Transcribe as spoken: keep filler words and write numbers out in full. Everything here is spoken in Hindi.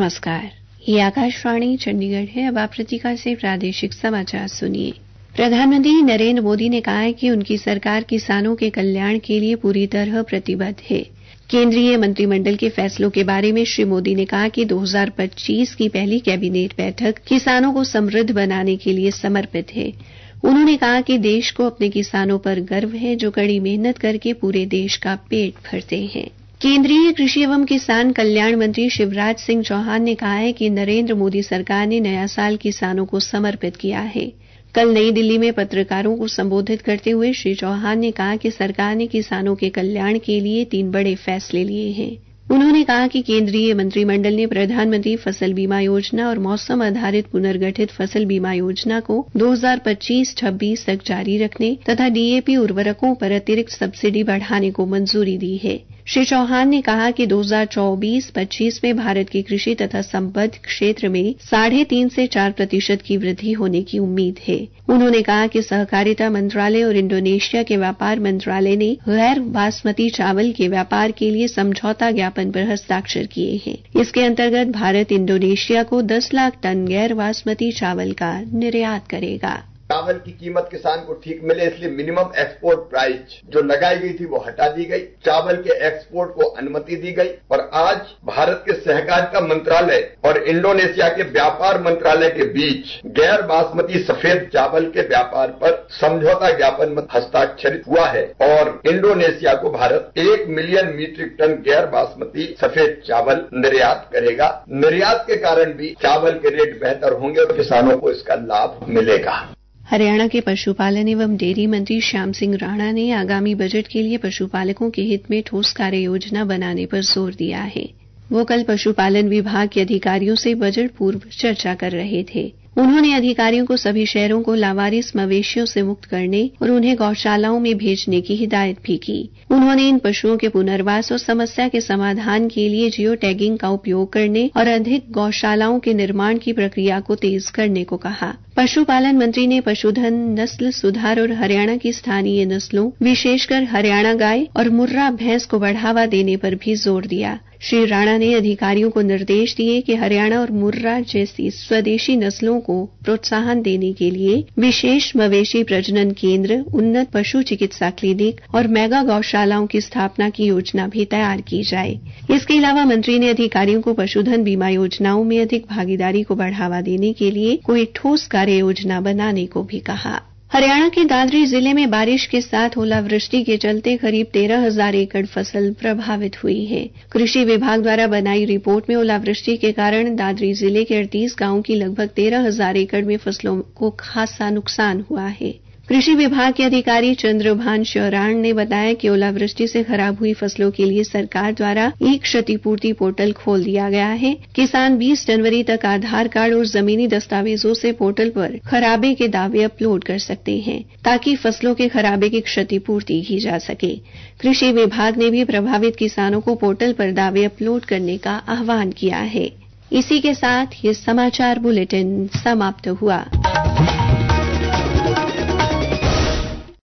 नमस्कार, ये आकाशवाणी चंडीगढ़ है। अब आप प्रतीका से प्रादेशिक समाचार सुनिए। प्रधानमंत्री नरेंद्र मोदी ने कहा है कि उनकी सरकार किसानों के कल्याण के लिए पूरी तरह प्रतिबद्ध है। केंद्रीय मंत्रिमंडल के फैसलों के बारे में श्री मोदी ने कहा कि दो हज़ार पच्चीस की पहली कैबिनेट बैठक किसानों को समृद्ध बनाने के लिए समर्पित है। उन्होंने कहा कि देश को अपने किसानों पर गर्व है जो कड़ी मेहनत करके पूरे देश का पेट भरते हैं। केंद्रीय कृषि एवं किसान कल्याण मंत्री शिवराज सिंह चौहान ने कहा है कि नरेंद्र मोदी सरकार ने नया साल किसानों को समर्पित किया है। कल नई दिल्ली में पत्रकारों को संबोधित करते हुए श्री चौहान ने कहा कि सरकार ने किसानों के कल्याण के लिए तीन बड़े फैसले लिए हैं। उन्होंने कहा कि केंद्रीय मंत्रिमंडल ने प्रधानमंत्री फसल बीमा योजना और मौसम आधारित पुनर्गठित फसल बीमा योजना को दो हज़ार पच्चीस छब्बीस तक जारी रखने तथा डीएपी उर्वरकों पर अतिरिक्त सब्सिडी बढ़ाने को मंजूरी दी है। श्री चौहान ने कहा कि दो हज़ार चौबीस पच्चीस में भारत की कृषि तथा संबद्ध क्षेत्र में साढ़े तीन से चार प्रतिशत की वृद्धि होने की उम्मीद है। उन्होंने कहा कि सहकारिता मंत्रालय और इंडोनेशिया के व्यापार मंत्रालय ने गैर बासमती चावल के व्यापार के लिए समझौता ज्ञापन पर हस्ताक्षर किए हैं। इसके अंतर्गत भारत इंडोनेशिया को दस लाख टन गैर बासमती चावल का निर्यात करेगा। चावल की कीमत किसान को ठीक मिले इसलिए मिनिमम एक्सपोर्ट प्राइस जो लगाई गई थी वो हटा दी गई, चावल के एक्सपोर्ट को अनुमति दी गई और आज भारत के सहकारिता मंत्रालय और इंडोनेशिया के व्यापार मंत्रालय के बीच गैर बासमती सफेद चावल के व्यापार पर समझौता ज्ञापन में हस्ताक्षरित हुआ है और इंडोनेशिया को भारत एक मिलियन मीट्रिक टन गैर बासमती सफेद चावल निर्यात करेगा। निर्यात के कारण भी चावल के रेट बेहतर होंगे और किसानों को इसका लाभ मिलेगा। हरियाणा के पशुपालन एवं डेयरी मंत्री श्याम सिंह राणा ने आगामी बजट के लिए पशुपालकों के हित में ठोस कार्य योजना बनाने पर जोर दिया है। वो कल पशुपालन विभाग के अधिकारियों से बजट पूर्व चर्चा कर रहे थे। उन्होंने अधिकारियों को सभी शहरों को लावारिस मवेशियों से मुक्त करने और उन्हें गौशालाओं में भेजने की हिदायत भी की। उन्होंने इन पशुओं के पुनर्वास और समस्या के समाधान के लिए जियो टैगिंग का उपयोग करने और अधिक गौशालाओं के निर्माण की प्रक्रिया को तेज करने को कहा। पशुपालन मंत्री ने पशुधन नस्ल सुधार और हरियाणा की स्थानीय नस्लों विशेषकर हरियाणा गाय और मुर्रा भैंस को बढ़ावा देने पर भी जोर दिया। श्री राणा ने अधिकारियों को निर्देश दिए कि हरियाणा और मुर्रा जैसी स्वदेशी नस्लों को प्रोत्साहन देने के लिए विशेष मवेशी प्रजनन केंद्र, उन्नत पशु चिकित्सा क्लिनिक और मेगा गौशालाओं की स्थापना की योजना भी तैयार की जाए। इसके अलावा मंत्री ने अधिकारियों को पशुधन बीमा योजनाओं में अधिक भागीदारी को बढ़ावा देने के लिए कोई ठोस कार्य योजना बनाने को भी कहा। हरियाणा के दादरी जिले में बारिश के साथ ओलावृष्टि के चलते करीब तेरह हजार एकड़ फसल प्रभावित हुई है। कृषि विभाग द्वारा बनाई रिपोर्ट में ओलावृष्टि के कारण दादरी जिले के अड़तीस गांवों की लगभग तेरह हजार एकड़ में फसलों को खासा नुकसान हुआ है। कृषि विभाग के अधिकारी चंद्रभान श्योराण ने बताया कि ओलावृष्टि से खराब हुई फसलों के लिए सरकार द्वारा एक क्षतिपूर्ति पोर्टल खोल दिया गया है। किसान बीस जनवरी तक आधार कार्ड और जमीनी दस्तावेजों से पोर्टल पर खराबे के दावे अपलोड कर सकते हैं ताकि फसलों के खराबे की क्षतिपूर्ति की जा सके। कृषि विभाग ने भी प्रभावित किसानों को पोर्टल पर दावे अपलोड करने का आह्वान किया है। इसी के साथ ये समाचार बुलेटिन समाप्त हुआ।